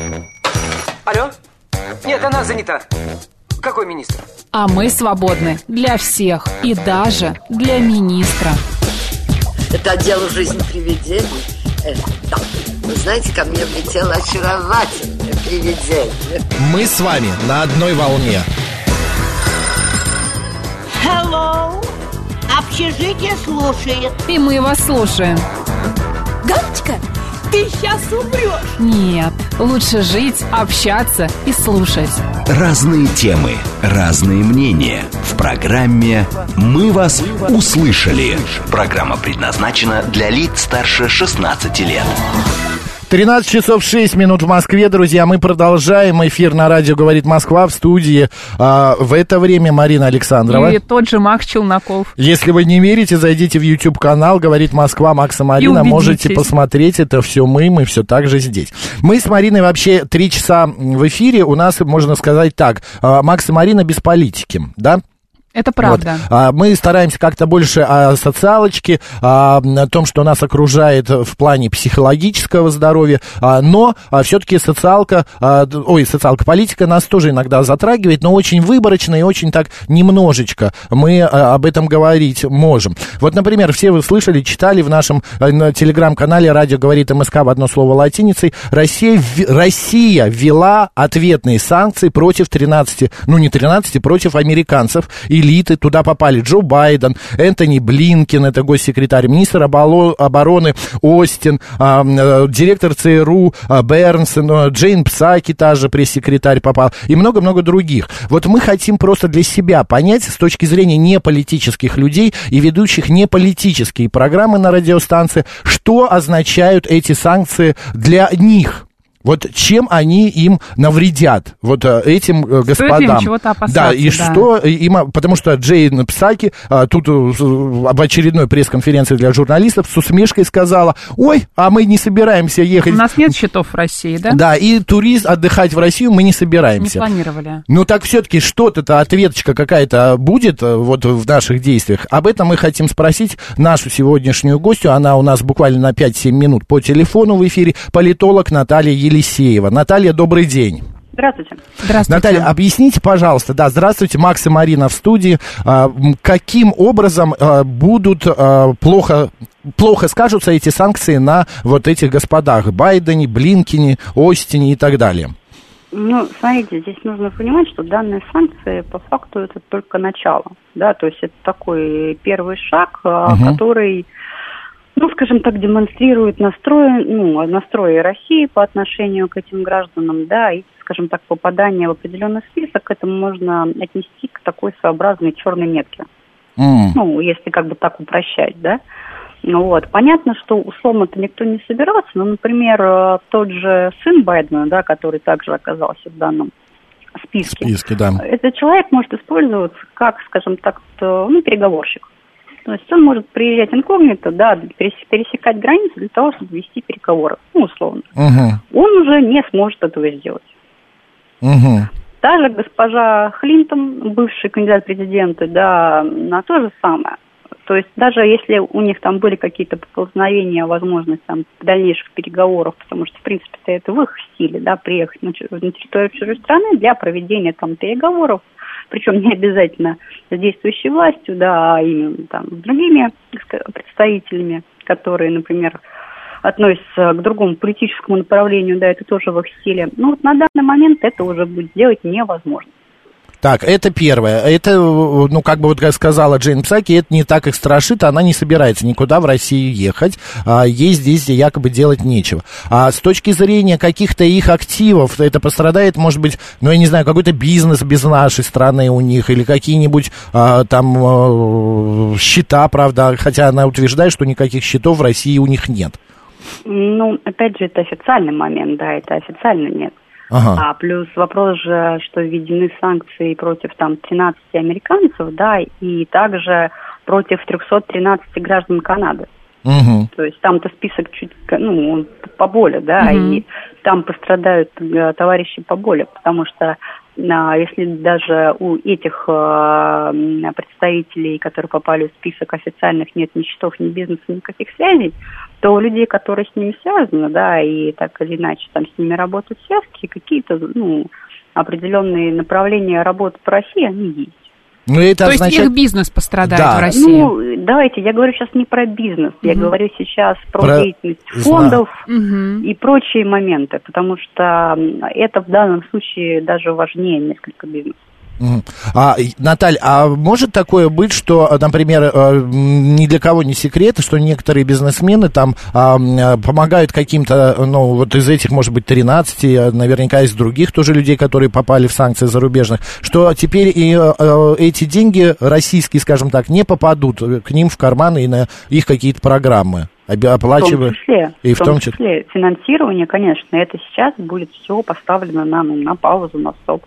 Алло? Нет, она занята. Какой министр? А мы свободны для всех и даже для министра. Это отдел «Жизнь привидений». Да. Вы знаете, ко мне влетело очаровательное привидение. Мы с вами на одной волне. Hello. Общежитие слушает. И мы вас слушаем. Галочка, ты сейчас умрешь. Нет, лучше жить, общаться и слушать. Разные темы, разные мнения. В программе «Мы вас услышали». Программа предназначена для лиц старше 16 лет. 13 часов 6 минут в Москве, друзья. Мы продолжаем эфир на радио «Говорит Москва» в студии. В это время Марина Александрова. И тот же Макс Челноков. Если вы не верите, зайдите в YouTube-канал «Говорит Москва» Макса Марина. Можете посмотреть, это все мы все так же здесь. Мы с Мариной вообще 3 часа в эфире. У нас, можно сказать так, Макс и Марина без политики, да? Это правда. Вот. Мы стараемся как-то больше о социалочке, о том, что нас окружает в плане психологического здоровья, но все-таки политика нас тоже иногда затрагивает, но очень выборочно и очень так немножечко мы об этом говорить можем. Вот, например, все вы слышали, читали в нашем телеграм-канале «Радио говорит МСК» в одно слово латиницей. Россия ввела ответные санкции против против американцев. Элиты. Туда попали Джо Байден, Энтони Блинкен, это госсекретарь, министр обороны Остин, директор ЦРУ Бернсон, Джейн Псаки, та же пресс-секретарь попал, и много-много других. Вот мы хотим просто для себя понять, с точки зрения неполитических людей и ведущих неполитические программы на радиостанции, что означают эти санкции для них. Вот чем они им навредят, вот этим господам. Стоит им чего-то опасаться, да, и что им, потому что Джейн Псаки тут об очередной пресс-конференции для журналистов с усмешкой сказала: ой, а мы не собираемся ехать. У нас нет счетов в России, да? Да, и отдыхать в Россию мы не собираемся. Не планировали. Ну так все-таки что-то, ответочка какая-то будет вот в наших действиях. Об этом мы хотим спросить нашу сегодняшнюю гостью. Она у нас буквально на 5-7 минут по телефону в эфире. Политолог Наталья Елисеева. Наталья, добрый день. Здравствуйте. Здравствуйте. Наталья, объясните, пожалуйста, здравствуйте, Макс и Марина в студии, каким образом будут плохо скажутся эти санкции на вот этих господах Байдене, Блинкене, Остине и так далее? Ну, смотрите, здесь нужно понимать, что данные санкции по факту это только начало, да, то есть это такой первый шаг, который, скажем так, демонстрирует настрой России по отношению к этим гражданам, да, и, скажем так, попадание в определенный список, к этому можно отнести к такой своеобразной черной метке. Если как бы так упрощать, да. Понятно, что условно-то никто не собирался, но, например, тот же сын Байдена, да, который также оказался в данном списке, да. Этот человек может использоваться как, скажем так, переговорщик. То есть он может приезжать инкогнито, да, пересекать границы для того, чтобы вести переговоры, условно. Он уже не сможет этого сделать. Та же госпожа Клинтон, бывший кандидат в президенты, да, на то же самое. То есть даже если у них там были какие-то поползновения, возможность там дальнейших переговоров, потому что, в принципе, это в их стиле, да, приехать на территорию чужой страны для проведения там переговоров, причем не обязательно с действующей властью, да, а именно там с другими представителями, которые, например, относятся к другому политическому направлению, да, это тоже в их стиле. На данный момент это уже будет сделать невозможно. Так, это первое. Это, как сказала Джейн Псаки, это не так их страшит, она не собирается никуда в Россию ехать, ей здесь якобы делать нечего. А с точки зрения каких-то их активов, это пострадает, может быть, я не знаю, какой-то бизнес без нашей страны у них, или какие-нибудь счета, правда, хотя она утверждает, что никаких счетов в России у них нет. Опять же, это официальный момент, да, это официально нет. А плюс вопрос же, что введены санкции против 13 американцев, да, и также против 313 граждан Канады. То есть там-то список чуть, поболее, да, и там пострадают товарищи поболее, потому что если даже у этих представителей, которые попали в список официальных, нет ни счетов, ни бизнеса, никаких связей, то у людей, которые с ними связаны, да, и так или иначе там с ними работают связки, какие-то, определенные направления работы по России, они есть. Это То есть их бизнес пострадает в России? Давайте, я говорю сейчас не про бизнес, я говорю сейчас про деятельность фондов и прочие моменты, потому что это в данном случае даже важнее несколько бизнесов. Наталья, а может такое быть, что, например, ни для кого не секрет, что некоторые бизнесмены там помогают каким-то, вот из этих, может быть, 13, наверняка из других тоже людей, которые попали в санкции зарубежных, что теперь и эти деньги российские, скажем так, не попадут к ним в карманы и на их какие-то программы? Оплачивая. В том числе финансирование, конечно, это сейчас будет все поставлено на паузу, на стоп.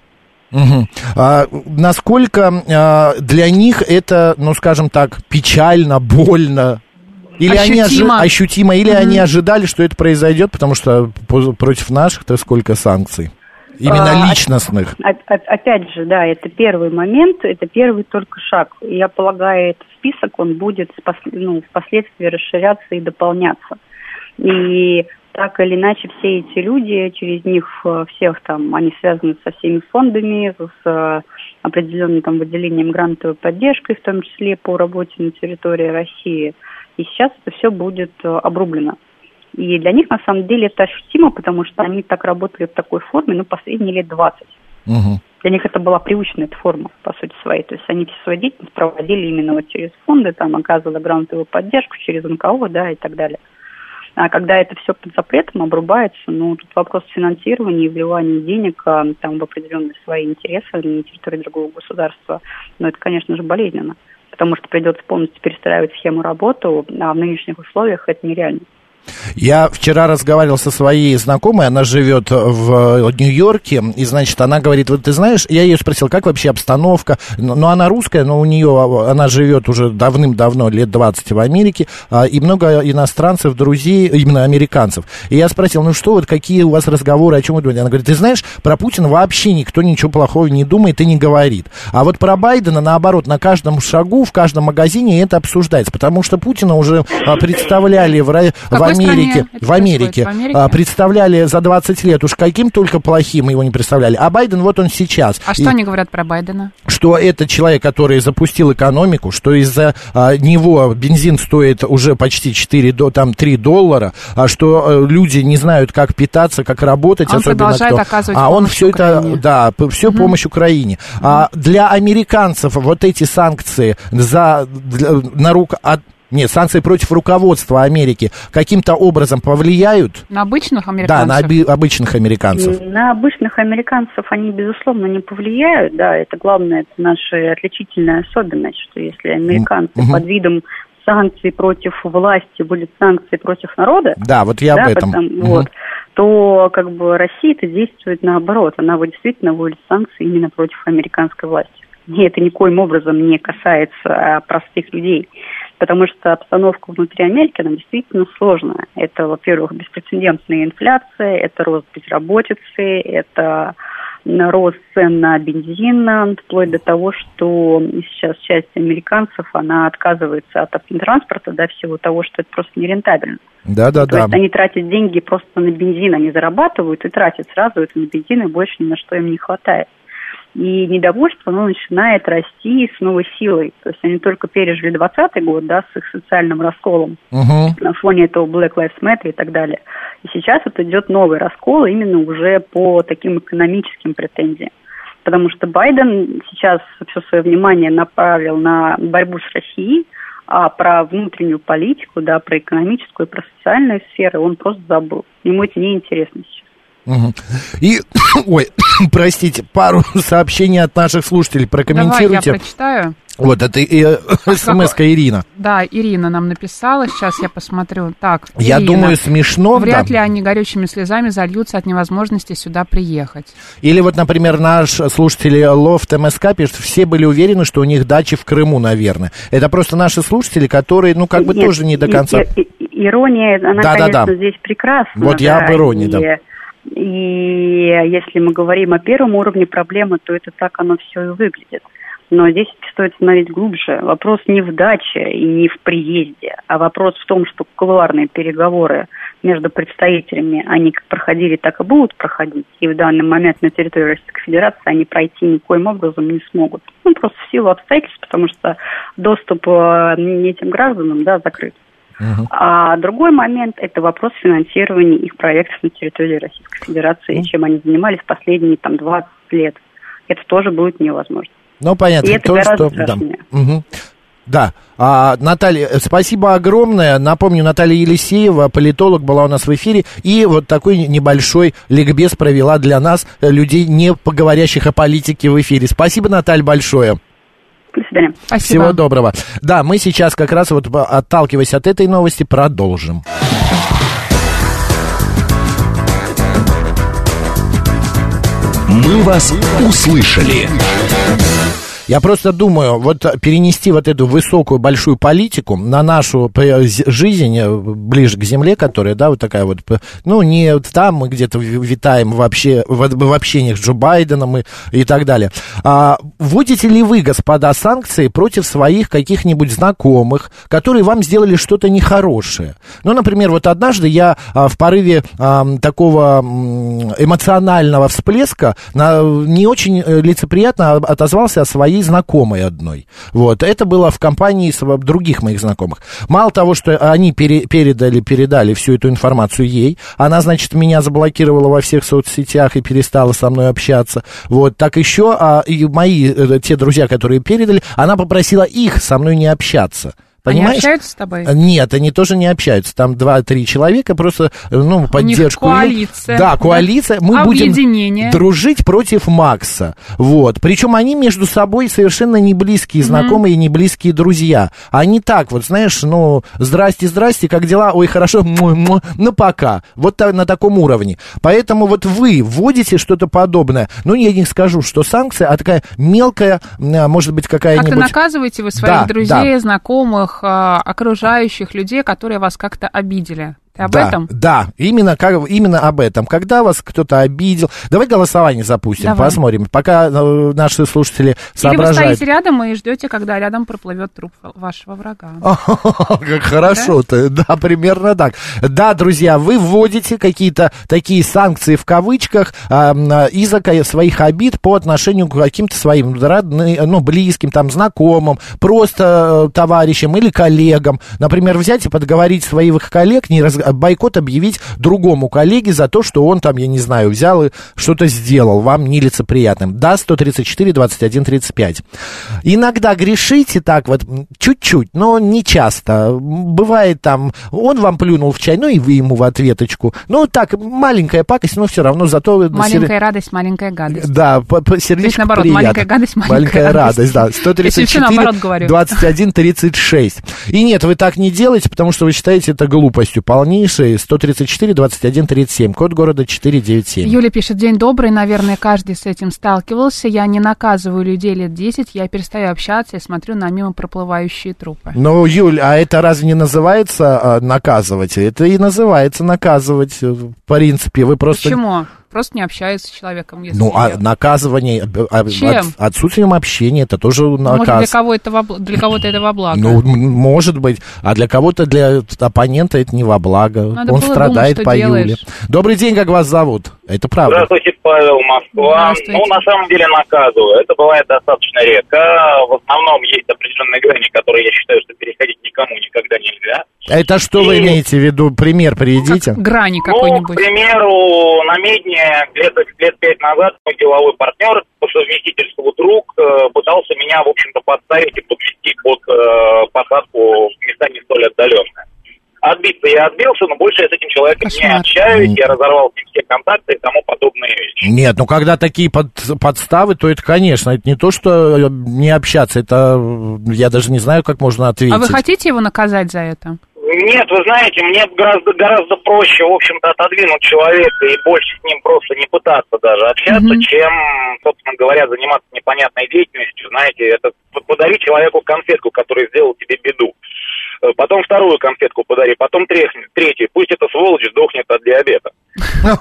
Насколько для них это, скажем так, печально, больно? Или ощутимо, или они ожидали, что это произойдет, потому что против наших-то сколько санкций? Именно личностных. Опять же, да, это первый момент, это первый только шаг. Я полагаю, этот список, он будет впоследствии расширяться и дополняться. И так или иначе, все эти люди, через них всех там, они связаны со всеми фондами, с определенным там выделением грантовой поддержкой, в том числе по работе на территории России. И сейчас это все будет обрублено. И для них, на самом деле, это ощутимо, потому что они так работали в такой форме, последние лет 20. Для них это была привычная эта форма, по сути своей. То есть они всю свою деятельность проводили именно вот через фонды, там оказывали грантовую поддержку, через НКО, да, и так далее. А когда это все под запретом обрубается, тут вопрос финансирования и вливания денег там, в определенные свои интересы на территории другого государства, это, конечно же, болезненно, потому что придется полностью перестраивать схему работы, а в нынешних условиях это нереально. Я вчера разговаривал со своей знакомой, она живет в Нью-Йорке, и, значит, она говорит, вот ты знаешь, я ее спросил, как вообще обстановка, она русская, но у нее, она живет уже давным-давно, лет 20 в Америке, и много иностранцев, друзей, именно американцев. И я спросил, какие у вас разговоры, о чем вы думаете? Она говорит, ты знаешь, про Путина вообще никто ничего плохого не думает и не говорит. А вот про Байдена, наоборот, на каждом шагу, в каждом магазине это обсуждается, потому что Путина уже представляли в Америке представляли за 20 лет, уж каким только плохим его не представляли. А Байден, вот он сейчас. А что они говорят про Байдена? Что это человек, который запустил экономику, что из-за него бензин стоит уже почти $3, что люди не знают, как питаться, как работать. Он продолжает оказывать помощь все Украине. Помощь Украине. Для американцев вот эти санкции санкции против руководства Америки каким-то образом повлияют? На обычных американцев? Да, на обычных американцев. На обычных американцев они, безусловно, не повлияют. Да, это главное, это наша отличительная особенность, что если американцы под видом санкций против власти будут санкции против народа... Да, вот я об этом. То Россия-то действует наоборот. Она действительно вводит санкции именно против американской власти. И это никоим образом не касается простых людей. Потому что обстановка внутри Америки, она действительно сложная. Это, во-первых, беспрецедентная инфляция, это рост безработицы, это рост цен на бензин, вплоть до того, что сейчас часть американцев, она отказывается от автотранспорта, в силу того, что это просто нерентабельно. Да. То есть они тратят деньги просто на бензин, они зарабатывают и тратят сразу это на бензин, и больше ни на что им не хватает. И недовольство, начинает расти с новой силой. То есть они только пережили 2020 год, с их социальным расколом на фоне этого Black Lives Matter и так далее. И сейчас идет новый раскол именно уже по таким экономическим претензиям. Потому что Байден сейчас все свое внимание направил на борьбу с Россией, а про внутреннюю политику, про экономическую, про социальную сферу он просто забыл. Ему это неинтересно сейчас. И, простите, пару сообщений от наших слушателей прокомментируйте. Давай, я прочитаю. Вот, это смс-ка Ирина. Да, Ирина нам написала, сейчас я посмотрю. Так, я думаю, смешно. Вряд ли они горючими слезами зальются от невозможности сюда приехать. Или вот, например, наш слушатель Лофт МСК пишет, все были уверены, что у них дачи в Крыму, наверное. Это просто наши слушатели, которые, тоже не до конца. Ирония, она, конечно, здесь прекрасна. Вот я об иронии, И если мы говорим о первом уровне проблемы, то это так оно все и выглядит. Но здесь стоит становиться глубже. Вопрос не в даче и не в приезде, а вопрос в том, что кулуарные переговоры между представителями, они как проходили, так и будут проходить. И в данный момент на территории Российской Федерации они пройти никоим образом не смогут. Ну, просто в силу обстоятельств, потому что доступ этим гражданам, закрыт. А другой момент – это вопрос финансирования их проектов на территории Российской Федерации, чем они занимались последние 20 лет. Это тоже будет невозможно. Ну, понятно. И это гораздо страшнее. Да. Наталья, спасибо огромное. Напомню, Наталья Елисеева, политолог, была у нас в эфире. И вот такой небольшой ликбез провела для нас, людей, не поговорящих о политике, в эфире. Спасибо, Наталья, большое. До свидания. Спасибо. Всего доброго. Да, мы сейчас как раз вот, отталкиваясь от этой новости, продолжим. Мы вас услышали. Я просто думаю, вот перенести вот эту высокую, большую политику на нашу жизнь, ближе к земле, которая, вот такая вот, не там мы где-то витаем вообще в общениях с Джо Байденом и так далее. Вводите ли вы, господа, санкции против своих каких-нибудь знакомых, которые вам сделали что-то нехорошее? Ну, например, вот однажды я в порыве такого эмоционального всплеска не очень лицеприятно отозвался о своей знакомой одной. Вот. Это было в компании других моих знакомых. Мало того, что они передали всю эту информацию ей, она, значит, меня заблокировала во всех соцсетях и перестала со мной общаться. Вот. Так еще и мои, те друзья, которые передали, она попросила их со мной не общаться. Понимаешь? Они общаются с тобой? Нет, они тоже не общаются. Там 2-3 человека просто, поддержку. У них коалиция. Да, коалиция. Мы объединение. Будем дружить против Макса. Вот. Причем они между собой совершенно не близкие знакомые, не близкие друзья. Они так вот, знаешь, здрасте, как дела? Ой, хорошо, пока. Вот на таком уровне. Поэтому вот вы вводите что-то подобное. Я не скажу, что санкция, а такая мелкая, может быть, какая-нибудь... Как-то наказываете вы своих друзей, знакомых, окружающих людей, которые вас как-то обидели. Ты об этом? Да, именно об этом. Когда вас кто-то обидел. Давай голосование запустим, посмотрим. Пока наши слушатели соображают. Или вы стоите рядом и ждете, когда рядом проплывет труп вашего врага. Как хорошо-то. Да, примерно так. Да, друзья, вы вводите какие-то такие санкции в кавычках из-за своих обид по отношению к каким-то своим родным, близким, знакомым, просто товарищам или коллегам. Например, взять и подговорить своих коллег бойкот объявить другому коллеге за то, что он взял и что-то сделал вам нелицеприятным. Да, 134-21-35. Иногда грешите так вот, чуть-чуть, но не часто. Бывает он вам плюнул в чай, и вы ему в ответочку. Так, маленькая пакость, но все равно зато... Маленькая радость, маленькая гадость. Да, сердечко наоборот, приятно. маленькая гадость, маленькая радость. Да, 134-21-36. И нет, вы так не делаете, потому что вы считаете это глупостью полнейшей. 134-21-37, код города 497. Юля пишет: день добрый, наверное, каждый с этим сталкивался. Я не наказываю людей лет 10, я перестаю общаться и смотрю на мимо проплывающие трупы. Юль, а это разве не называется наказывать? Это и называется наказывать, в принципе. Вы просто... Почему? Просто не общаются с человеком. Если наказывание отсутствием общения, это тоже наказ. Может, для кого-то это во благо. Может быть. А для кого-то, для оппонента это не во благо. Он страдает по Юле. Добрый день, как вас зовут? Это правда. Здравствуйте, Павел, Москва. На самом деле наказываю. Это бывает достаточно редко. В основном есть определенные грани, которые я считаю, что переходить никому никогда нельзя. Это что вы имеете в виду? Пример приведите. Грани какой-нибудь. К примеру, на Медне лет 5 назад мой деловой партнер, по совместительству друг, пытался меня, в общем-то, подставить и подвести под посадку в места не столь отдаленные. Отбиться я отбился, но больше я с этим человеком не общаюсь, я разорвал с ним все контакты и тому подобные вещи. Нет, когда такие подставы, то это, конечно, это не то, что не общаться, это я даже не знаю, как можно ответить. А вы хотите его наказать за это? Нет, вы знаете, мне гораздо проще, в общем-то, отодвинуть человека и больше с ним просто не пытаться даже общаться, чем, собственно говоря, заниматься непонятной деятельностью. Знаете, это подари человеку конфетку, который сделал тебе беду. Потом вторую конфетку подари, потом третью. Пусть эта сволочь сдохнет от диабета.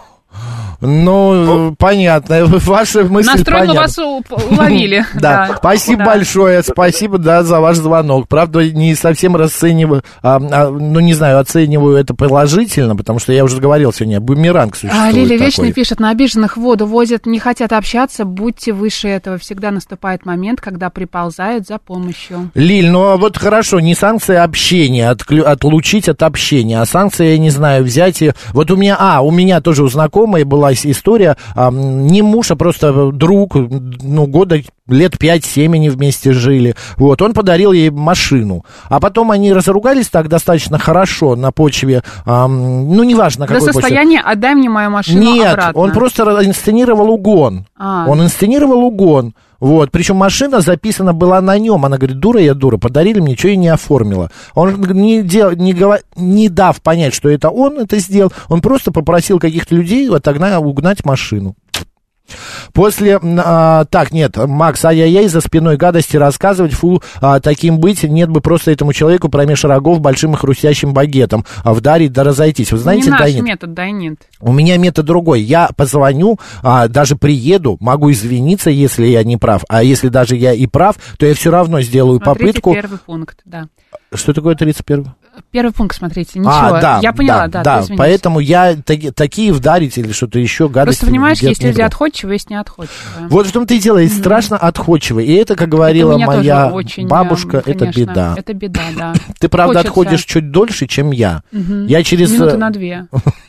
Ну, понятно. Ваши мысли настройку понятны. Вас уловили. Да, спасибо большое, спасибо, да, за ваш звонок. Правда, не совсем расцениваю, ну, не знаю, оцениваю это положительно, потому что я уже говорил сегодня, бумеранг существует Лилия такой. Вечный пишет, на обиженных воду возят, не хотят общаться, будьте выше этого. Всегда наступает момент, когда приползают за помощью. Лиль, ну, вот хорошо, не санкция общения, отлучить от общения, а санкция, я не знаю, взять и... Вот у меня тоже у знакомой была история, не муж, а просто друг, ну, года лет 5-7 они вместе жили. Вот, он подарил ей машину. А потом они разругались так достаточно хорошо на почве, ну, неважно, какой до состояния почве. «отдай мне мою машину Нет, обратно». он просто инсценировал угон. Он инсценировал угон. Вот, причем машина записана была на нем. Она говорит, дура я дура, подарили мне, ничего и не оформила. Он не дав понять, что это он это сделал, он просто попросил каких-то людей угнать машину. После, так, нет, Макс, ай-яй-яй, за спиной гадости рассказывать, фу, таким быть, нет бы просто этому человеку промеж рогов большим и хрустящим багетом вдарить да разойтись. Вы знаете, не наш метод, да и нет. У меня метод другой. Я позвоню, даже приеду, могу извиниться, если я не прав. А если даже я и прав, то я все равно сделаю попытку. Первый пункт, да. Что такое 31-й? Первый пункт, смотрите, ничего, да, я поняла, да, поэтому я такие вдарить или что-то еще гадости. Просто понимаешь, есть люди отходчивые, есть неотходчивые. Вот в том-то и дело, есть страшно отходчивые, и это, как говорила моя бабушка, конечно, это беда. Это беда, да. Ты, правда, отходишь чуть дольше, чем я. Я через... Минуты на 2.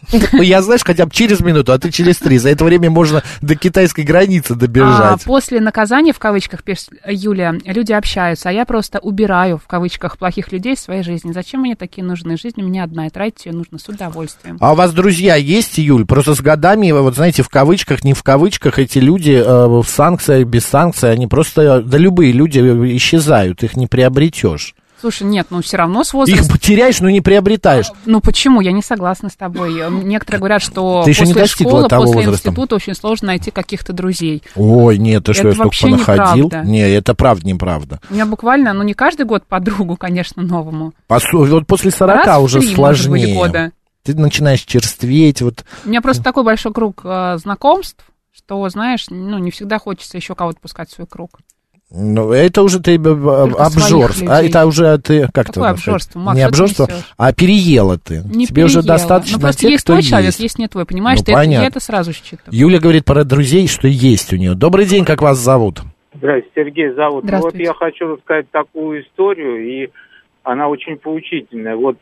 Я, знаешь, хотя бы через минуту, а ты через 3. За это время можно до китайской границы добежать. После наказания, в кавычках, пишет Юлия, люди общаются, а я просто убираю, в кавычках, плохих людей из своей жизни. Зачем мне такие нужны? Жизнь у меня одна, и тратить ее нужно с удовольствием. А у вас друзья есть, Юль? Просто с годами, вот знаете, в кавычках, не в кавычках, эти люди в санкциях, без санкций, они просто, да любые люди исчезают, их не приобретешь. Слушай, нет, ну все равно с возрастом... Их потеряешь, но не приобретаешь. Ну почему? Я не согласна с тобой. Некоторые говорят, что ты еще после не достигла школы, того после возраста. Института очень сложно найти каких-то друзей. Ой, нет, ты что, я столько понаходил? Неправда. Не, это правда неправда. У меня буквально, ну не каждый год подругу, конечно, новому. Вот после 40 раз уже 3, сложнее. Может быть, года. Ты начинаешь черстветь. Вот. У меня просто такой большой круг знакомств, что, знаешь, ну не всегда хочется еще кого-то пускать в свой круг. Ну, это уже ты обжорство. А это уже ты как-то... Какое обжорство, Макс? Не обжорство, а переела ты. Не тебе переела. Уже достаточно просто тех, есть кто твой есть. человек, есть не твой, понимаешь? Ну, Я это сразу считаю. Юля говорит про друзей, что есть у нее. Добрый день, как вас зовут? Здравствуйте, Сергей зовут. Здравствуйте. Вот я хочу рассказать такую историю, и она очень поучительная. Вот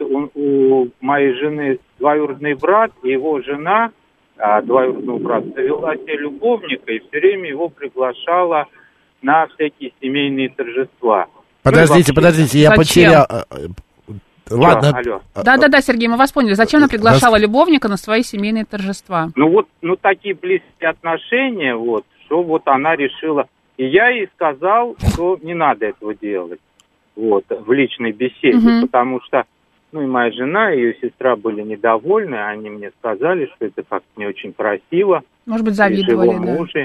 у моей жены двоюродный брат, и его жена, двоюродного брата, завела себе любовника, и все время его приглашала на всякие семейные торжества. Подождите, я потерял... Ладно. Алло. Да, Сергей, мы вас поняли. Зачем она приглашала любовника на свои семейные торжества? Ну такие близкие отношения, вот, что вот она решила. И я ей сказал, что не надо этого делать, вот, в личной беседе, потому что, ну, и моя жена, и ее сестра были недовольны, они мне сказали, что это как-то не очень красиво. Может быть, завидовали, да?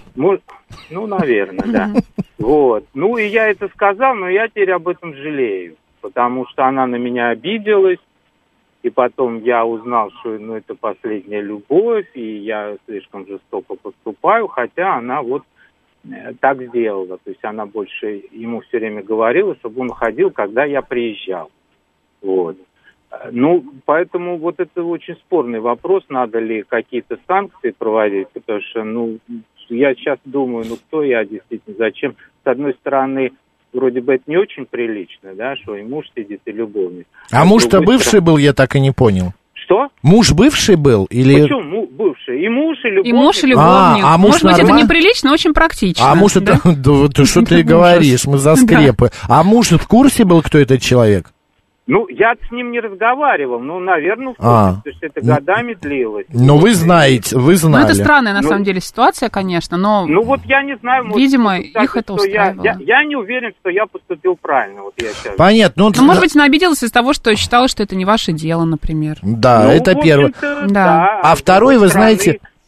Ну, наверное, да. Вот. Ну, и я это сказал, но я теперь об этом жалею, потому что она на меня обиделась, и потом я узнал, что, ну, это последняя любовь, и я слишком жестоко поступаю, хотя она вот так сделала. То есть она больше ему все время говорила, чтобы он уходил, когда я приезжал. Вот. Ну, поэтому вот это очень спорный вопрос, надо ли какие-то санкции проводить, потому что, ну, я сейчас думаю, ну, кто я действительно, зачем? С одной стороны, вроде бы это не очень прилично, да, что и муж сидит, и любовник. А муж-то бывший был, я так и не понял. Что? Муж бывший был? Или... Почему бывший? И муж, и любовник. И муж, и любовник. Муж может быть, это неприлично, но очень практично. А муж это... Да что ты говоришь, мы за скрепы. А муж в курсе был, кто этот человек? Ну, я с ним не разговаривал, ну, наверное, потому что это годами длилось. Но вы знаете, вы знали. Ну, это странная, на самом деле, ситуация, конечно, но... Ну, вот я не знаю... Видимо, может, кстати, их это устраивало. Я не уверен, что я поступил правильно, вот я сейчас... Понятно. Ну, может быть, она обиделась из-за того, что считала, что это не ваше дело, например. Да, это первое. Да. А второй, вы знаете...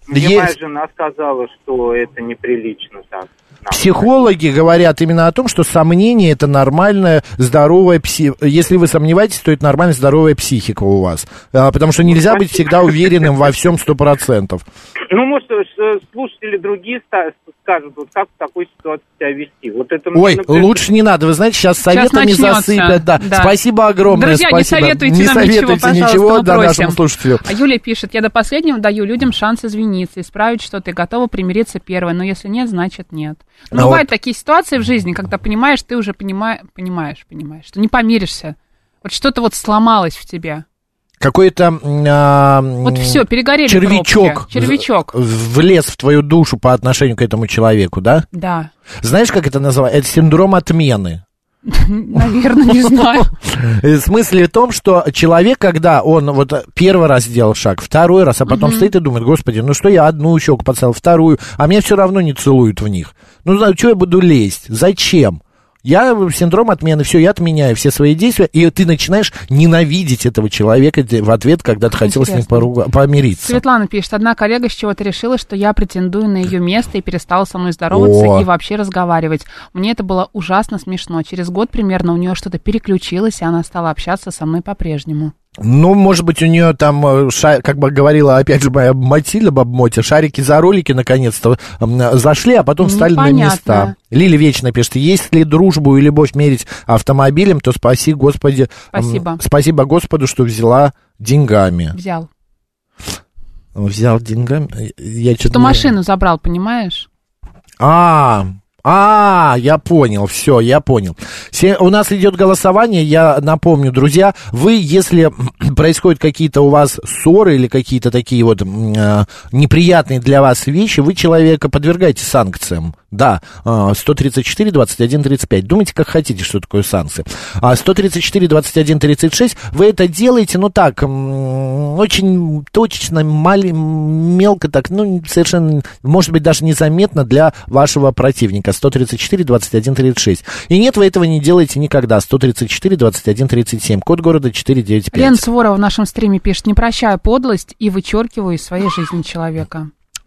Мне моя жена сказала, что это неприлично так. Психологи говорят именно о том, что сомнение — это нормальная, здоровая психика. Если вы сомневаетесь, то это нормальная, здоровая психика у вас. Потому что нельзя быть всегда уверенным во всем 100%. Ну, может, слушатели другие скажут, вот как в такой ситуации себя вести. Вот это лучше не надо. Вы знаете, сейчас советами засыпят. Да. Спасибо огромное. Друзья, спасибо. Не советуйте ничего нашему слушателю. А Юлия пишет: я до последнего даю людям шанс извиниться, исправить что-то и готова примириться первой. Но если нет, значит нет. Но бывают такие ситуации в жизни, когда понимаешь, ты уже понимаешь, что не помиришься. Вот что-то вот сломалось в тебе. Какой-то вот все, перегорели червячок влез в твою душу по отношению к этому человеку, да? Да. Знаешь, как это называется? Это синдром отмены. Наверное, не знаю. В смысле в том, что человек, когда он вот первый раз сделал шаг, второй раз, а потом стоит и думает: господи, ну что я одну щеку поцеловал, вторую, а меня все равно не целуют в них. Ну, что я буду лезть? Зачем? Я синдром отмены, все, я отменяю все свои действия, и ты начинаешь ненавидеть этого человека в ответ, когда ты хотел с ним помириться. Светлана пишет: одна коллега с чего-то решила, что я претендую на ее место и перестала со мной здороваться и вообще разговаривать. Мне это было ужасно смешно. Через год примерно у нее что-то переключилось, и она стала общаться со мной по-прежнему. Ну, может быть, у нее там, как бы говорила, опять же, моя Матильда Бабмотя, шарики за ролики наконец-то зашли, а потом встали на места. Лили Вечно пишет: если дружбу и любовь мерить автомобилем, то спаси, Господи. Спасибо Господу, что взяла деньгами. Взял деньгами? Что машину забрал, понимаешь? Я понял, все, я понял. У нас идет голосование, я напомню, друзья, вы, если происходят какие-то у вас ссоры или какие-то такие вот неприятные для вас вещи, вы человека подвергаете санкциям. Да, 134-21-35. Думайте, как хотите, что такое санкции. 134-21-36, вы это делаете, ну так, очень точечно, мелко так, ну, совершенно, может быть, даже незаметно для вашего противника. 134-21-36. И нет, вы этого не делаете никогда. 134-21-37. Код города 495. Лена Суворова в нашем стриме пишет: не прощаю подлость и вычеркиваю из своей жизни человека.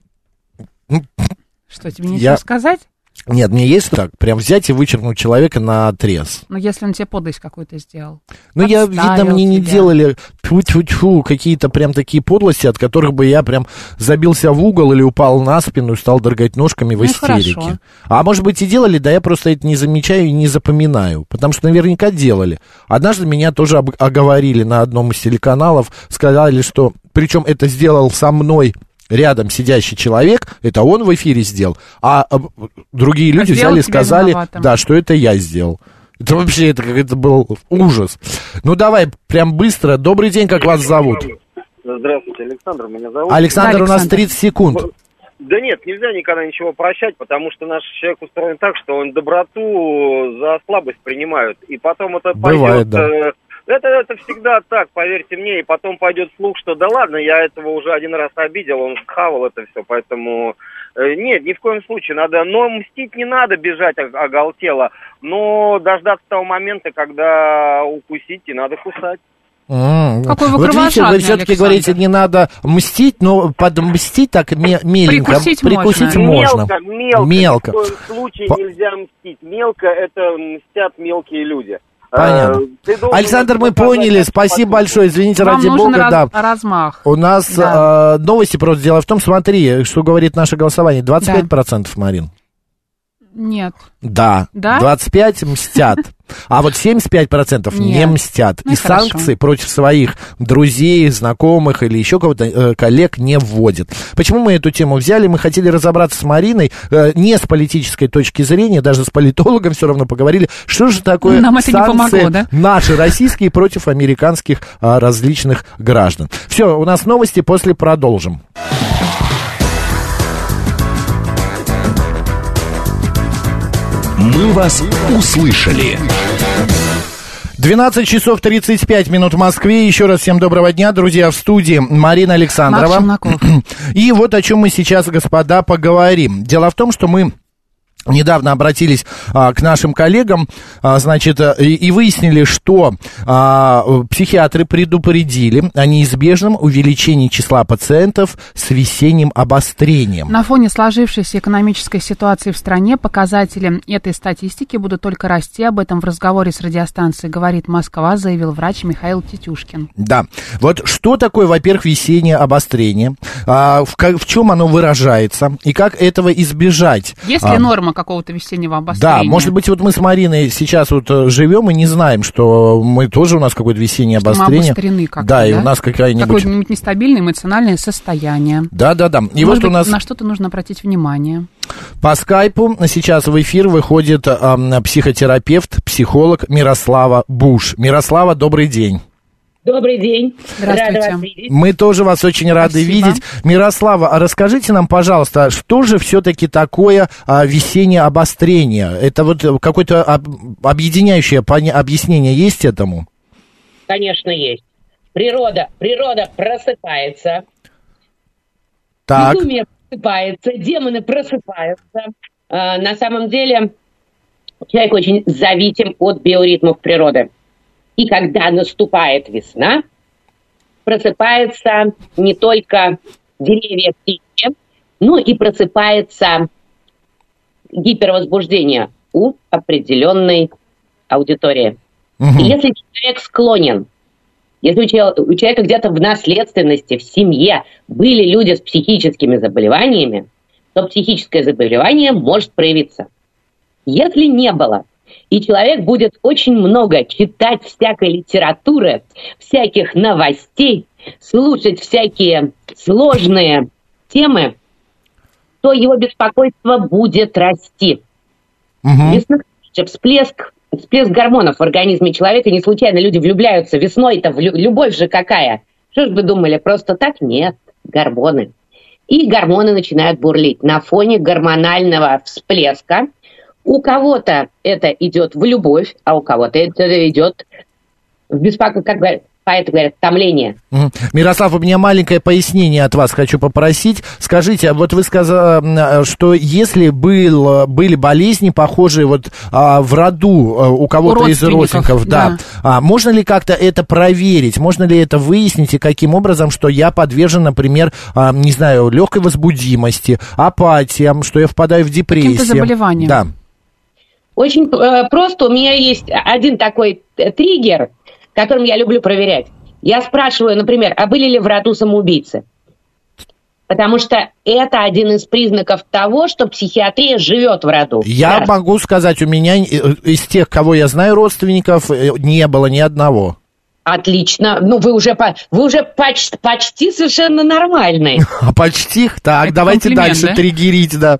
Что, тебе нечего сказать? Нет, мне есть так, прям взять и вычеркнуть человека наотрез. Ну, если он тебе подлость какую-то сделал. Ну, видно, мне не делали какие-то прям такие подлости, от которых бы я прям забился в угол или упал на спину и стал дрыгать ножками в истерике. Хорошо. А может быть и делали, да я просто это не замечаю и не запоминаю, потому что наверняка делали. Однажды меня тоже оговорили на одном из телеканалов, сказали, что, причем это сделал со мной рядом сидящий человек, это он в эфире сделал, а другие люди взяли и сказали, да, что это я сделал. Это вообще, это был ужас. Ну, давай, прям быстро. Добрый день, как вас зовут? Здравствуйте, Александр, меня зовут. Александр, у нас 30 секунд. Да нет, нельзя никогда ничего прощать, потому что наш человек устроен так, что он доброту за слабость принимает, и потом это бывает, пойдет... Да. Это всегда так, поверьте мне, и потом пойдет слух, что да ладно, я этого уже один раз обидел, он схавал это все, поэтому нет, ни в коем случае, но мстить не надо, бежать оголтело, но дождаться того момента, когда укусить, и надо кусать. Какой вы вот видите, вы все-таки говорите, не надо мстить, но подмстить так меленько. Прикусить можно. Мелко. В коем случае нельзя мстить. Мелко это мстят мелкие люди. Понятно. Александр, мы поняли. Спасибо большое. Извините, вам ради бога. Да. Размах. У нас новости просто. Дело в том, смотри, что говорит наше голосование. 25%, Марин. Нет. Да. 25 мстят. А вот 75% не мстят. Ну, и санкции против своих друзей, знакомых или еще кого-то, коллег не вводят. Почему мы эту тему взяли? Мы хотели разобраться с Мариной не с политической точки зрения, даже с политологом все равно поговорили, что же такое нам санкции это не помогло, да? Наши российские против американских различных граждан. Все, у нас новости, после продолжим. Мы вас услышали. 12 часов 35 минут в Москве. Еще раз всем доброго дня, друзья, в студии Марина Александрова. И вот о чем мы сейчас, господа, поговорим. Дело в том, что мы недавно обратились к нашим коллегам, значит, и выяснили, что психиатры предупредили о неизбежном увеличении числа пациентов с весенним обострением. На фоне сложившейся экономической ситуации в стране показатели этой статистики будут только расти. Об этом в разговоре с радиостанцией «Говорит Москва» заявил врач Михаил Тетюшкин. Да, вот что такое, во-первых, весеннее обострение, в чем оно выражается и как этого избежать? Есть ли норма какого-то весеннего обострения? Да, может быть, вот мы с Мариной сейчас вот живем и не знаем, что мы тоже, у нас какое-то весеннее обострение. Мы обострены как-то, да, и у нас какая-нибудь... Какое-нибудь нестабильное эмоциональное состояние. Да. И может вот у нас... на что-то нужно обратить внимание. По скайпу сейчас в эфир выходит психотерапевт, психолог Мирослава Буш. Мирослава, добрый день. Добрый день. Здравствуйте. Рада вас видеть. Мы тоже вас очень рады видеть. Мирослава, а расскажите нам, пожалуйста, что же все-таки такое весеннее обострение? Это вот какое-то объединяющее объяснение есть этому? Конечно, есть. Природа просыпается. Так. Безумие просыпается, демоны просыпаются. На самом деле человек очень зависим от биоритмов природы. И когда наступает весна, просыпается не только деревья, птички, но и просыпается гипервозбуждение у определенной аудитории. Угу. И если человек склонен, если у человека где-то в наследственности, в семье были люди с психическими заболеваниями, то психическое заболевание может проявиться. Если не было, и человек будет очень много читать всякой литературы, всяких новостей, слушать всякие сложные темы, то его беспокойство будет расти. Весна, всплеск гормонов в организме человека, не случайно люди влюбляются весной-то, любовь же какая. Что же вы думали, просто так? Нет, гормоны. И гормоны начинают бурлить на фоне гормонального всплеска. У кого-то это идет в любовь, а у кого-то это идет в беспокойство, как говорят, поэты говорят, томление. Мирослав, у меня маленькое пояснение от вас хочу попросить. Скажите, вот вы сказали, что если были болезни, похожие вот в роду у кого-то из родственников, да. Можно ли как-то это проверить? Можно ли это выяснить? И каким образом, что я подвержен, например, не знаю, легкой возбудимости, апатиям, что я впадаю в депрессию? Каким-то заболеванием. Да. Очень просто. У меня есть один такой триггер, которым я люблю проверять. Я спрашиваю, например, а были ли в роду самоубийцы? Потому что это один из признаков того, что психиатрия живет в роду. Я могу сказать, у меня из тех, кого я знаю, родственников, не было ни одного. Отлично. Ну, вы уже почти совершенно нормальный. Почти? Так, это давайте дальше триггерить, да.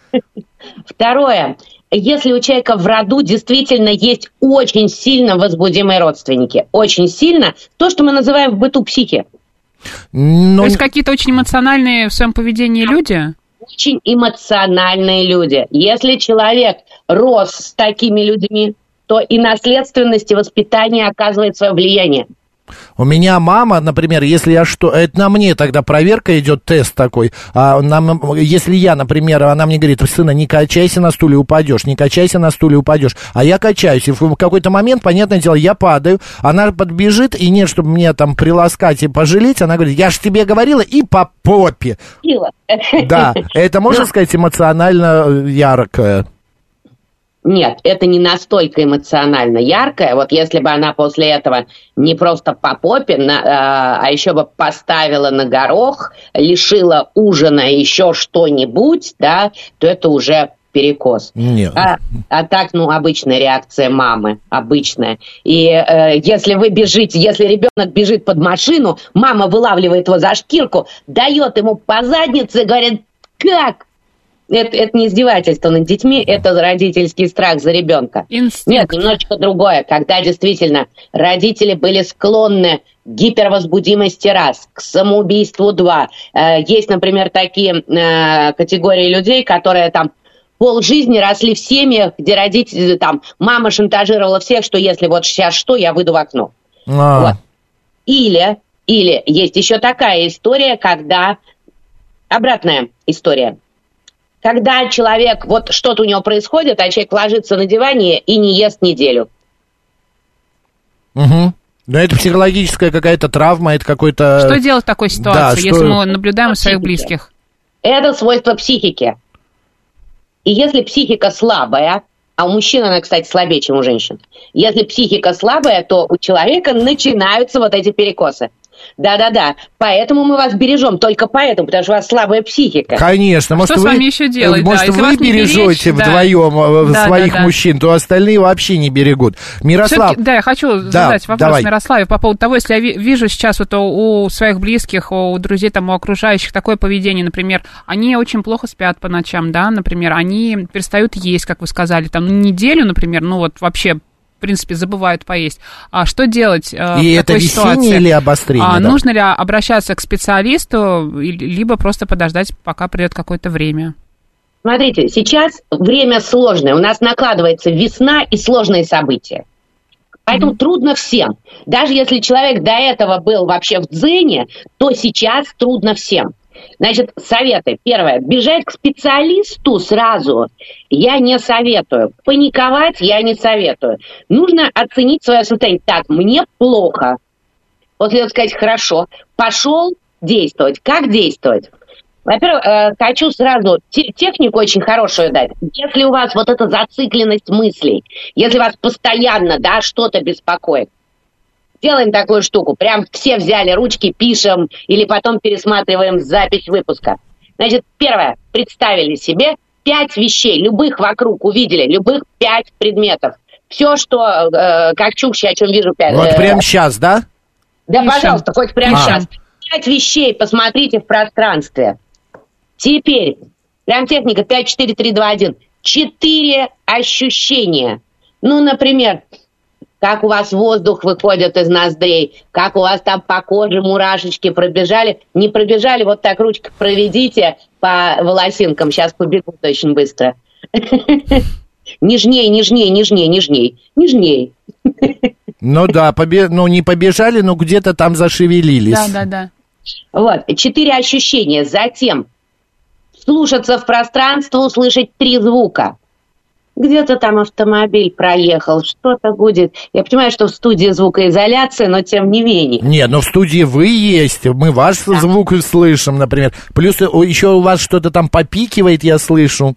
Второе. Если у человека в роду действительно есть очень сильно возбудимые родственники, очень сильно, то, что мы называем в быту психи. То есть какие-то очень эмоциональные в своем поведении люди? Очень эмоциональные люди. Если человек рос с такими людьми, то и наследственность, и воспитание оказывает свое влияние. У меня мама, например, если я что... Это на мне тогда проверка идет, тест такой. Если я, например, она мне говорит, сына, не качайся на стуле, упадешь, не качайся на стуле, упадешь. А я качаюсь, и в какой-то момент, понятное дело, я падаю, она подбежит, и нет, чтобы меня там приласкать и пожалеть, она говорит, я же тебе говорила, и по попе. Да, это, можно сказать, эмоционально яркое. Нет, это не настолько эмоционально яркое. Вот если бы она после этого не просто по попе, а еще бы поставила на горох, лишила ужина еще что-нибудь, да, то это уже перекос. Нет. А так, обычная реакция мамы, обычная. И если вы бежите, если ребенок бежит под машину, мама вылавливает его за шкирку, дает ему по заднице, говорит, как? Это не издевательство над детьми, это родительский страх за ребенка. Инстинкт. Нет, немножечко другое, когда действительно родители были склонны к гипервозбудимости раз, к самоубийству два. Есть, например, такие категории людей, которые там полжизни росли в семьях, где родители, там, мама шантажировала всех, что если вот сейчас что, я выйду в окно. Вот. Или есть еще такая история, когда обратная история. Когда человек, вот что-то у него происходит, а человек ложится на диване и не ест неделю. Угу. Но это психологическая какая-то травма, это какой-то... Что делать в такой ситуации, если мы наблюдаем у своих близких? Это свойство психики. И если психика слабая, а у мужчин она, кстати, слабее, чем у женщин, если психика слабая, то у человека начинаются вот эти перекосы. Да-да-да, поэтому мы вас бережем, только поэтому, потому что у вас слабая психика. Конечно. Может, что с вами еще делать? Может, да, вы бережете вдвоем своих мужчин, то остальные вообще не берегут. Мирослав. Да, я хочу задать вопрос Мирославе по поводу того, если я вижу сейчас вот у своих близких, у друзей, там, у окружающих такое поведение, например, они очень плохо спят по ночам, да, например, они перестают есть, как вы сказали, там, неделю, например, ну вот вообще... в принципе, забывают поесть. А что делать в такой ситуации? И это весеннее или обострение? Нужно ли обращаться к специалисту, либо просто подождать, пока придет какое-то время? Смотрите, сейчас время сложное. У нас накладывается весна и сложные события. Поэтому трудно всем. Даже если человек до этого был вообще в дзене, то сейчас трудно всем. Значит, советы. Первое. Бежать к специалисту сразу я не советую. Паниковать я не советую. Нужно оценить свое состояние. Так, мне плохо. После этого сказать, хорошо, пошел действовать. Как действовать? Во-первых, хочу сразу технику очень хорошую дать. Если у вас вот эта зацикленность мыслей, если вас постоянно, да, что-то беспокоит, делаем такую штуку. Прям все взяли ручки, пишем или потом пересматриваем запись выпуска. Значит, первое. Представили себе 5 вещей. Любых вокруг увидели. Любых 5 предметов. Все, что, как чукча, о чем вижу 5. Вот прямо сейчас, да? Да, пожалуйста, хоть прямо сейчас. 5 вещей посмотрите в пространстве. Теперь, прям техника 5, 4, 3, 2, 1. 4 ощущения. Ну, например... как у вас воздух выходит из ноздрей, как у вас там по коже мурашечки пробежали. Не пробежали, вот так ручкой проведите по волосинкам, сейчас побегут очень быстро. Нежней, нежней, нежней, нежней, нежней. Ну да, ну не побежали, но где-то там зашевелились. Да. Вот, 4 ощущения. Затем слушаться в пространство, услышать 3 звука. Где-то там автомобиль проехал, что-то будет. Я понимаю, что в студии звукоизоляция, но тем не менее. Нет, но в студии вы есть, мы ваш звук слышим, например. Плюс еще у вас что-то там попикивает, я слышу.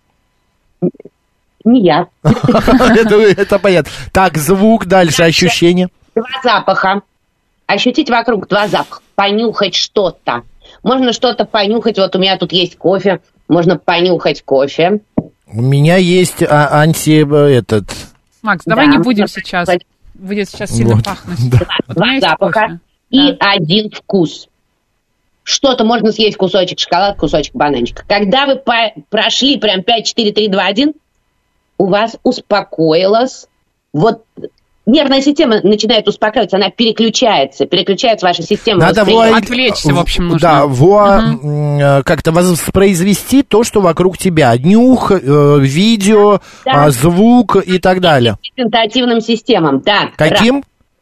Не я. Это понятно. Так, звук, дальше ощущения. 2 запаха. Ощутить вокруг 2 запаха. Понюхать что-то. Можно что-то понюхать. Вот у меня тут есть кофе. Можно понюхать кофе. У меня есть Макс, давай не будем сейчас. Будет сейчас сильно пахнуть. 2 запаха и 1 вкус. Что-то можно съесть, кусочек шоколада, кусочек бананчика. Когда вы прошли прям 5, 4, 3, 2, 1, у вас успокоилась. Вот нервная система начинает успокаиваться, она переключается ваша система. Надо отвлечься, в общем, нужно. Да, как-то воспроизвести то, что вокруг тебя. Нюх, видео, звук и так далее. Презентативным системам, да. Каким?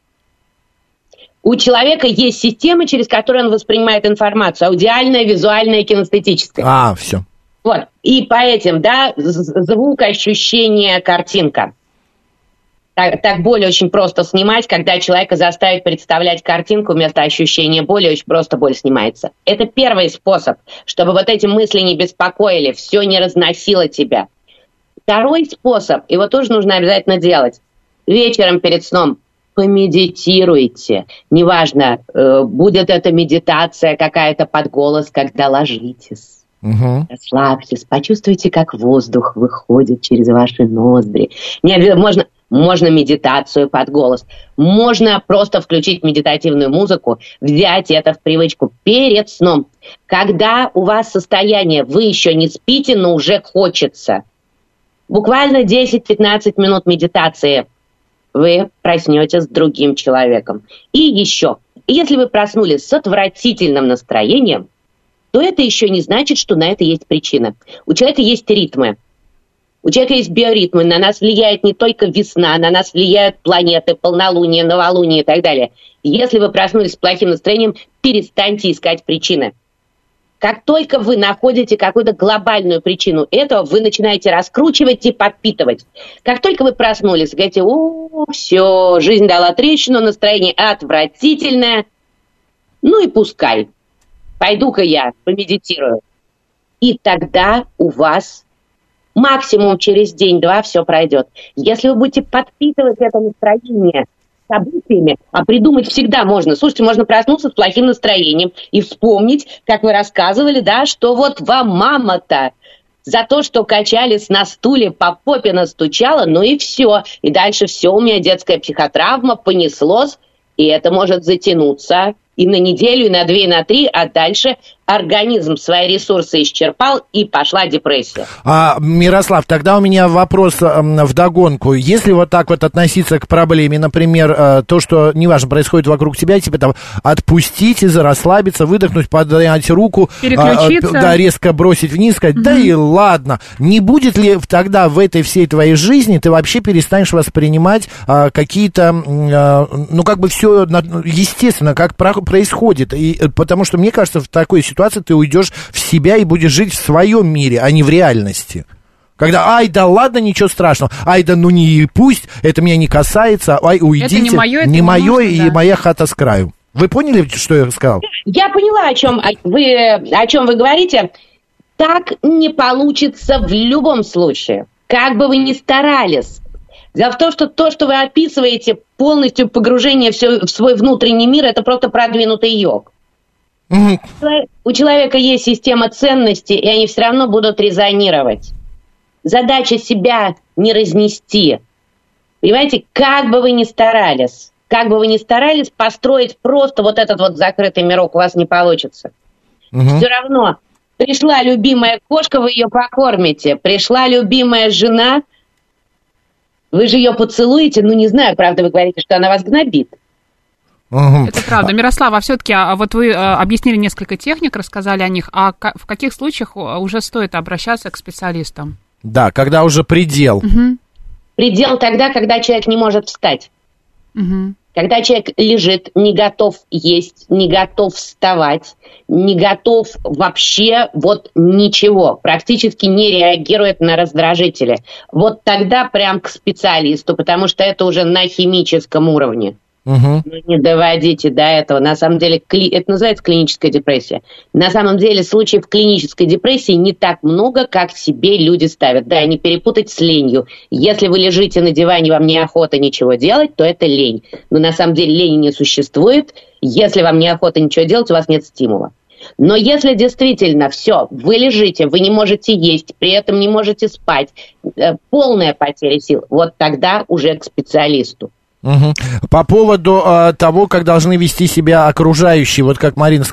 У человека есть система, через которую он воспринимает информацию. Аудиальная, визуальная, кинестетическая. Все. Вот. И по этим, да, звук, ощущение, картинка. Так боль очень просто снимать, когда человека заставить представлять картинку вместо ощущения боли, очень просто боль снимается. Это первый способ, чтобы вот эти мысли не беспокоили, все не разносило тебя. Второй способ, его тоже нужно обязательно делать. Вечером перед сном помедитируйте. Неважно, будет это медитация какая-то под голос, когда ложитесь. Расслабьтесь, почувствуйте, как воздух выходит через ваши ноздри. Не обязательно, можно медитацию под голос, можно просто включить медитативную музыку, взять это в привычку перед сном. Когда у вас состояние, вы еще не спите, но уже хочется. Буквально 10-15 минут медитации, вы проснетесь с другим человеком. И еще, если вы проснулись с отвратительным настроением, то это еще не значит, что на это есть причина. У человека есть ритмы. У человека есть биоритмы. На нас влияет не только весна, на нас влияют планеты, полнолуние, новолуние и так далее. Если вы проснулись с плохим настроением, перестаньте искать причины. Как только вы находите какую-то глобальную причину этого, вы начинаете раскручивать и подпитывать. Как только вы проснулись, говорите, все, жизнь дала трещину, настроение отвратительное, ну и пускай. Пойду-ка я помедитирую. И тогда у вас максимум через день-два все пройдет. Если вы будете подпитывать это настроение событиями, а придумать всегда можно. Слушайте, можно проснуться с плохим настроением и вспомнить, как вы рассказывали, да, что вот вам мама-то за то, что качались на стуле, по попе настучала, ну и все. И дальше все, у меня детская психотравма, понеслось, и это может затянуться и на неделю, и на 2, и на 3, а дальше организм свои ресурсы исчерпал, и пошла депрессия. Мирослав, тогда у меня вопрос вдогонку. Если вот так вот относиться к проблеме, например, то, что, неважно, происходит вокруг тебя, тебе там отпустить, расслабиться, выдохнуть, поднять руку, да, резко бросить вниз, сказать, да и ладно. Не будет ли тогда в этой всей твоей жизни ты вообще перестанешь воспринимать какие-то, ну, как бы все естественно, как происходит? И, потому что, мне кажется, в такой ситуации ты уйдешь в себя и будешь жить в своем мире, а не в реальности. Когда, ай, да ладно, ничего страшного, ай, да ну не пусть, это меня не касается, ай, уйдите, это не мое и моя хата с краю. Вы поняли, что я сказал? Я поняла, о чем вы говорите. Так не получится в любом случае, как бы вы ни старались. Дело в том, что то, что вы описываете, полностью погружение в свой внутренний мир, это просто продвинутый йог. У человека есть система ценностей, и они все равно будут резонировать. Задача себя не разнести. Понимаете, как бы вы ни старались, построить просто вот этот вот закрытый мирок у вас не получится. Все равно пришла любимая кошка, вы ее покормите. Пришла любимая жена, вы же ее поцелуете, ну не знаю, правда, вы говорите, что она вас гнобит. Это правда. Мирослава, а все-таки вот вы объяснили несколько техник, рассказали о них, а в каких случаях уже стоит обращаться к специалистам? Да, когда уже предел. Предел тогда, когда человек не может встать. Когда человек лежит, не готов есть, не готов вставать, не готов вообще вот ничего, практически не реагирует на раздражители. Вот тогда прям к специалисту, потому что это уже на химическом уровне. Ну, не доводите до этого. На самом деле, это называется клиническая депрессия. На самом деле, случаев клинической депрессии не так много, как себе люди ставят. Да, не перепутать с ленью. Если вы лежите на диване, вам неохота ничего делать, то это лень. Но на самом деле лени не существует. Если вам неохота ничего делать, у вас нет стимула. Но если действительно все, вы лежите, вы не можете есть, при этом не можете спать, полная потеря сил, вот тогда уже к специалисту. По поводу того, как должны вести себя окружающие, вот как Марина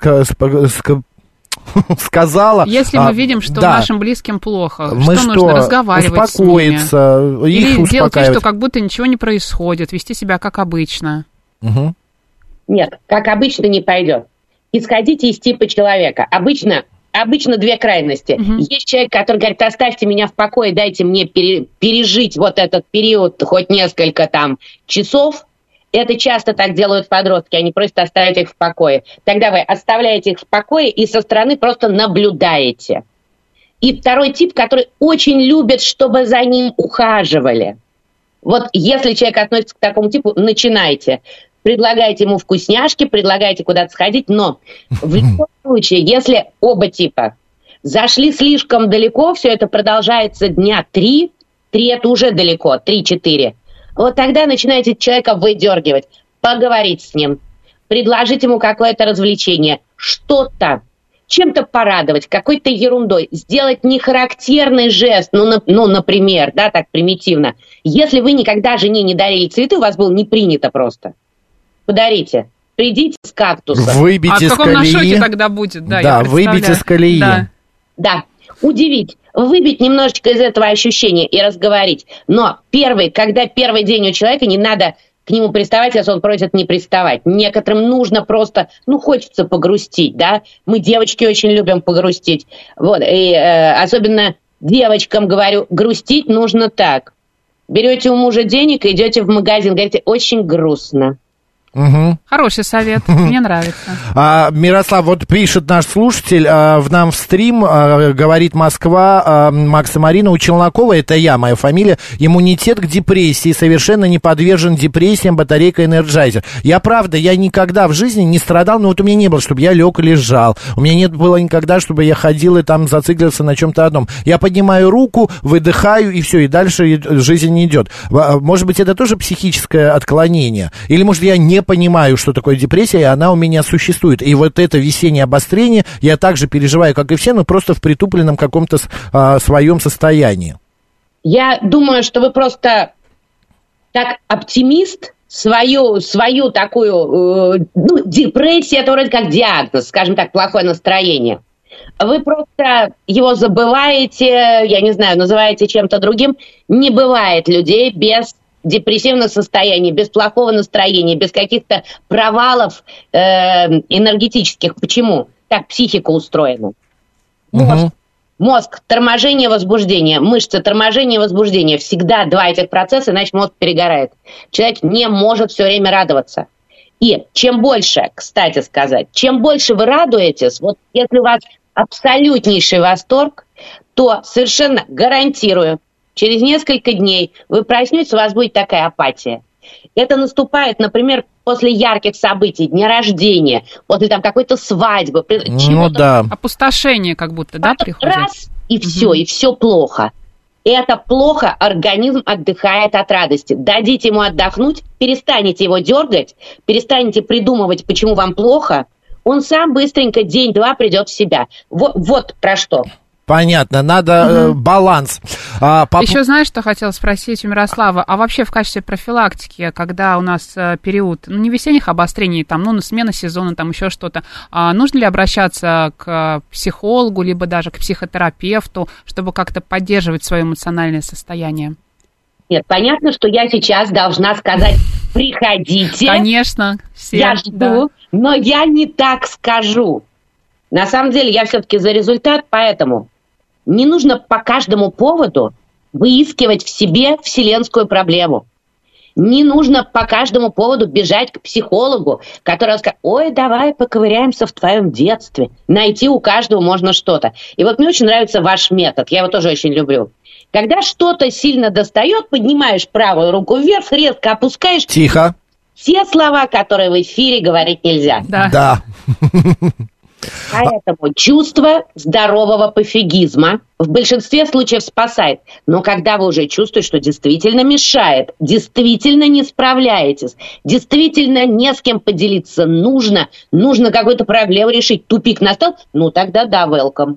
сказала. Если мы видим, что нашим близким плохо, что нужно разговаривать успокоиться, с ними? Или делать вид, что как будто ничего не происходит, вести себя как обычно? Нет, как обычно не пойдет. Исходите из типа человека. Обычно две крайности. Есть человек, который говорит, оставьте меня в покое, дайте мне пережить вот этот период хоть несколько там часов. Это часто так делают подростки, они просят оставить их в покое. Тогда вы оставляете их в покое и со стороны просто наблюдаете. И второй тип, который очень любит, чтобы за ним ухаживали. Вот если человек относится к такому типу, начинайте. Предлагайте ему вкусняшки, предлагайте куда-то сходить, но в любом случае, если оба типа зашли слишком далеко, все это продолжается дня 3 это уже далеко, 3-4, вот тогда начинаете человека выдергивать, поговорить с ним, предложить ему какое-то развлечение, что-то, чем-то порадовать, какой-то ерундой, сделать нехарактерный жест, ну, например, да, так примитивно. Если вы никогда жене не дарили цветы, у вас было не принято просто. Подарите. Придите с кактусом. Выбейте с колеи. А в каком нашоке тогда будет? Да, выбейте с колеи. Да. Удивить. Выбить немножечко из этого ощущения и разговорить. Но когда первый день у человека, не надо к нему приставать, если он просит не приставать. Некоторым нужно просто, хочется погрустить, да. Мы, девочки, очень любим погрустить. Вот. И особенно девочкам говорю, грустить нужно так. Берете у мужа денег, идете в магазин, говорите, очень грустно. Угу. Хороший совет, мне нравится. Мирослав, вот пишет наш слушатель, нам в стрим, говорит Москва, Макс и Марина, у Челнокова, это я, моя фамилия, иммунитет к депрессии, совершенно не подвержен депрессиям, батарейка Energizer. Я никогда в жизни не страдал, но вот у меня не было, чтобы я лег и лежал. У меня не было никогда, чтобы я ходил и там зациклился на чем-то одном. Я поднимаю руку, выдыхаю, и все, и дальше жизнь идет. Может быть, это тоже психическое отклонение? Или, может, я не понимаю, что такое депрессия, и она у меня существует. И вот это весеннее обострение я также переживаю, как и все, но просто в притупленном каком-то своем состоянии. Я думаю, что вы просто так оптимист, свою такую, депрессия, это вроде как диагноз, скажем так, плохое настроение. Вы просто его забываете, я не знаю, называете чем-то другим. Не бывает людей без депрессивного состояния, без плохого настроения, без каких-то провалов энергетических. Почему? Так психика устроена. Мозг, торможение, возбуждение, мышцы, торможение, возбуждение. Всегда два этих процесса, иначе мозг перегорает. Человек не может все время радоваться. И чем больше, кстати сказать, чем больше вы радуетесь, вот если у вас абсолютнейший восторг, то совершенно гарантирую, через несколько дней вы проснетесь, у вас будет такая апатия. Это наступает, например, после ярких событий, дня рождения, после там какой-то свадьбы. Опустошение как будто, да, приходит? Раз, и все, и все плохо. Это плохо, организм отдыхает от радости. Дадите ему отдохнуть, перестанете его дергать, перестанете придумывать, почему вам плохо, он сам быстренько день-два придет в себя. Вот про что. Понятно, надо баланс. Еще знаешь, что хотела спросить у Мирослава? А вообще в качестве профилактики, когда у нас период, не весенних обострений, смена сезона, еще что-то, нужно ли обращаться к психологу, либо даже к психотерапевту, чтобы как-то поддерживать свое эмоциональное состояние? Нет, понятно, что я сейчас должна сказать, приходите. Конечно, все. Я жду, но я не так скажу. На самом деле я все-таки за результат, поэтому не нужно по каждому поводу выискивать в себе вселенскую проблему. Не нужно по каждому поводу бежать к психологу, который скажет: ой, давай поковыряемся в твоем детстве. Найти у каждого можно что-то. И вот мне очень нравится ваш метод, я его тоже очень люблю. Когда что-то сильно достает, поднимаешь правую руку вверх, резко опускаешь. Тихо. Те слова, которые в эфире говорить нельзя. Да. Поэтому чувство здорового пофигизма в большинстве случаев спасает. Но когда вы уже чувствуете, что действительно мешает, действительно не справляетесь, действительно не с кем поделиться, нужно какую-то проблему решить, тупик настал, тогда да, welcome.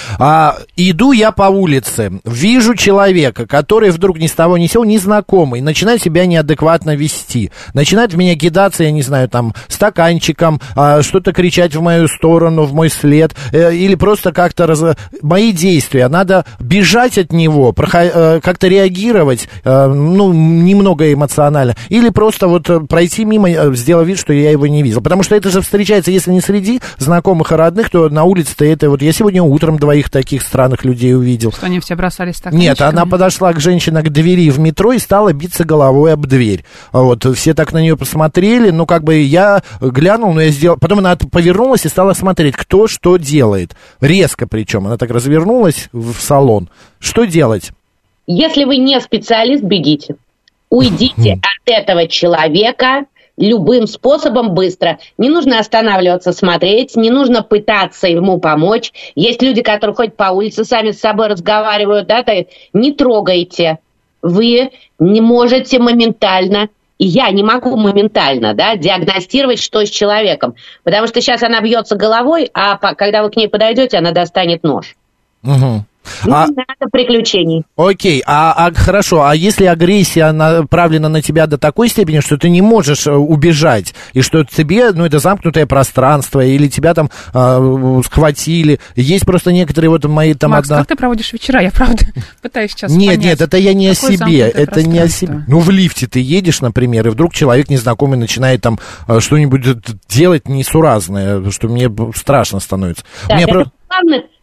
Иду я по улице, вижу человека, который вдруг ни с того ни с сего, незнакомый, начинает себя неадекватно вести, начинает в меня кидаться, я не знаю, стаканчиком, что-то кричать в мою сторону, в мой след, или просто как-то мои действия, надо бежать от него, как-то реагировать, немного эмоционально, или просто пройти мимо, сделав вид, что я его не видел, потому что это же встречается, если не среди знакомых и родных, то на улице-то это я сегодня утром двоих таких странных людей увидел. Что они все бросались стаканчиками? Нет, она подошла женщина к двери в метро и стала биться головой об дверь. Все так на нее посмотрели, я глянул, но я сделал... Потом она повернулась и стала смотреть, кто что делает. Резко причем. Она так развернулась в салон. Что делать? Если вы не специалист, бегите. Уйдите от этого человека любым способом быстро. Не нужно останавливаться, смотреть, не нужно пытаться ему помочь. Есть люди, которые ходят по улице, сами с собой разговаривают, не трогайте. Вы не можете моментально, и я не могу моментально, диагностировать, что с человеком. Потому что сейчас она бьется головой, а когда вы к ней подойдете, она достанет нож. Угу. Не надо приключений. Окей, хорошо, а если агрессия направлена на тебя до такой степени, что ты не можешь убежать, и что тебе, это замкнутое пространство, или тебя там схватили, есть просто некоторые мои там... Макс, как ты проводишь вечера? Я, правда, пытаюсь сейчас понять. Нет, это я не о себе, это не о себе. В лифте ты едешь, например, и вдруг человек незнакомый начинает там что-нибудь делать несуразное, что мне страшно становится. Да, главное...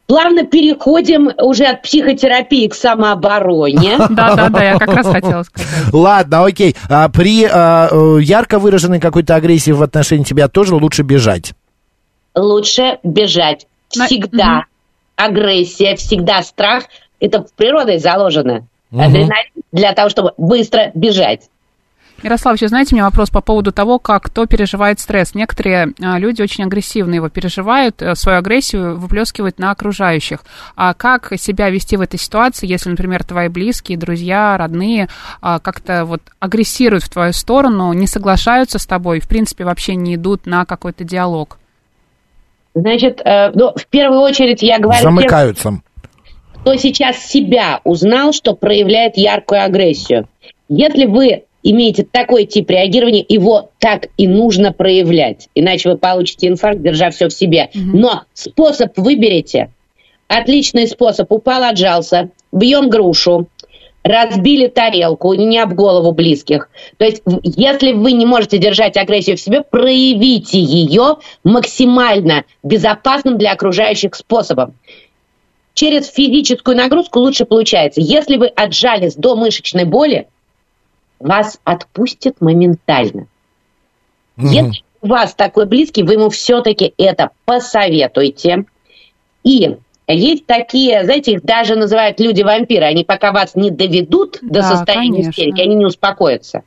плавно переходим уже от психотерапии к самообороне. Да, я как раз хотела сказать. Ладно, окей. При ярко выраженной какой-то агрессии в отношении тебя тоже лучше бежать? Лучше бежать. Всегда агрессия, всегда страх. Это в природе заложено. Адреналин для того, чтобы быстро бежать. Ярослав, еще знаете, у меня вопрос по поводу того, как кто переживает стресс. Некоторые люди очень агрессивно его переживают, свою агрессию выплескивают на окружающих. А как себя вести в этой ситуации, если, например, твои близкие, друзья, родные как-то вот агрессируют в твою сторону, не соглашаются с тобой, в принципе, вообще не идут на какой-то диалог? Значит, в первую очередь я говорю... Замыкаются. Кто сейчас себя узнал, что проявляет яркую агрессию. Если вы имеете такой тип реагирования, его так и нужно проявлять. Иначе вы получите инфаркт, держа все в себе. Но способ выберите. Отличный способ. Упал, отжался. Бьем грушу. Разбили тарелку, не об голову близких. То есть, если вы не можете держать агрессию в себе, проявите ее максимально безопасным для окружающих способом. Через физическую нагрузку лучше получается. Если вы отжались до мышечной боли, вас отпустит моментально. Если у вас такой близкий, вы ему все-таки это посоветуйте. И есть такие, знаете, их даже называют люди-вампиры. Они пока вас не доведут до состояния истерики, они не успокоятся.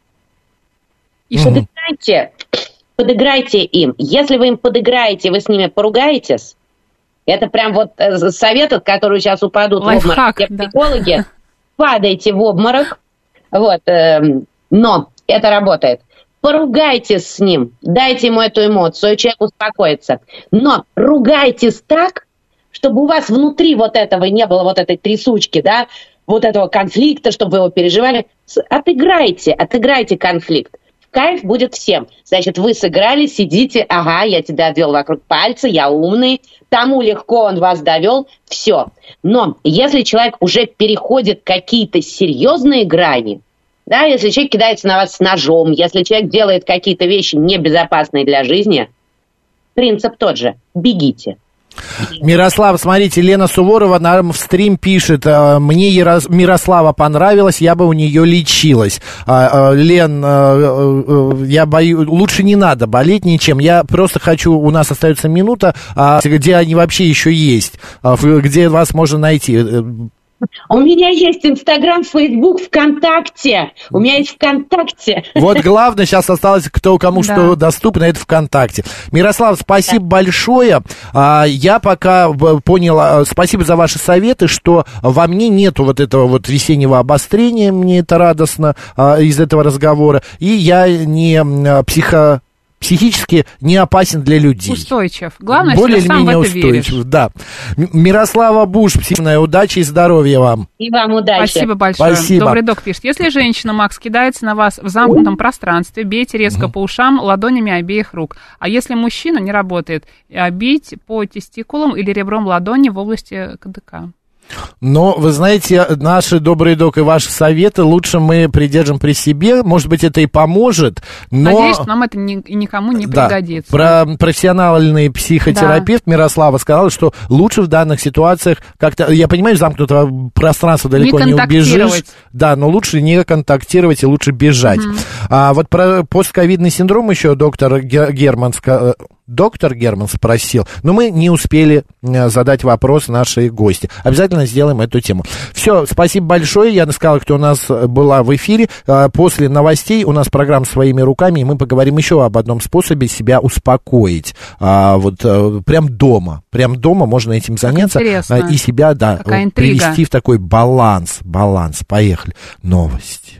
И подыграйте им. Если вы им подыграете, вы с ними поругаетесь, это прям вот совет, от которого сейчас упадут лайфхак, в обморок психологи. Падайте в обморок. Вот, но это работает. Поругайтесь с ним, дайте ему эту эмоцию, человек успокоится. Но ругайтесь так, чтобы у вас внутри вот этого не было, вот этой трясучки, да, вот этого конфликта, чтобы вы его переживали. Отыграйте конфликт. Кайф будет всем. Значит, вы сыграли, сидите, ага, я тебя обвел вокруг пальца, я умный, тому легко он вас довел, все. Но если человек уже переходит какие-то серьезные грани, да, если человек кидается на вас с ножом, если человек делает какие-то вещи небезопасные для жизни, принцип тот же – бегите. Мирослав, смотрите, Лена Суворова нам в стрим пишет: мне Мирослава понравилась, я бы у нее лечилась. Лен, я боюсь, лучше не надо болеть ничем. Я просто хочу, у нас остается минута, где они вообще еще есть, где вас можно найти. У меня есть Инстаграм, Фейсбук, ВКонтакте. У меня есть ВКонтакте. Вот главное, сейчас осталось, кому что доступно, это ВКонтакте. Мирослав, спасибо большое. Я пока понял, спасибо за ваши советы, что во мне нету вот этого вот весеннего обострения, мне это радостно из этого разговора. И я не психически не опасен для людей. Устойчив. Главное, что ты сам в это веришь. Да. Мирослава Буш, психическая удачи и здоровья вам. И вам удачи. Спасибо большое. Спасибо. Добрый док пишет: если женщина, Макс, кидается на вас в замкнутом пространстве, бейте резко по ушам ладонями обеих рук. А если мужчина, не работает, бить по тестикулам или ребром ладони в области КДК. Но, вы знаете, наши добрые док и ваши советы лучше мы придержим при себе. Может быть, это и поможет, но... Надеюсь, что нам это никому не пригодится. Профессиональный психотерапевт Мирослава сказала, что лучше в данных ситуациях как-то... Я понимаю, замкнутого пространства далеко не убежишь. Да, но лучше не контактировать и лучше бежать. Вот про постковидный синдром еще доктор Герман спросил, но мы не успели задать вопрос нашей гости. Обязательно сделаем эту тему. Все, спасибо большое. Я сказал, кто у нас была в эфире. После новостей у нас программа «Своими руками», и мы поговорим еще об одном способе себя успокоить. Вот прям дома можно этим заняться. И себя, привести в такой баланс. Поехали. Новости.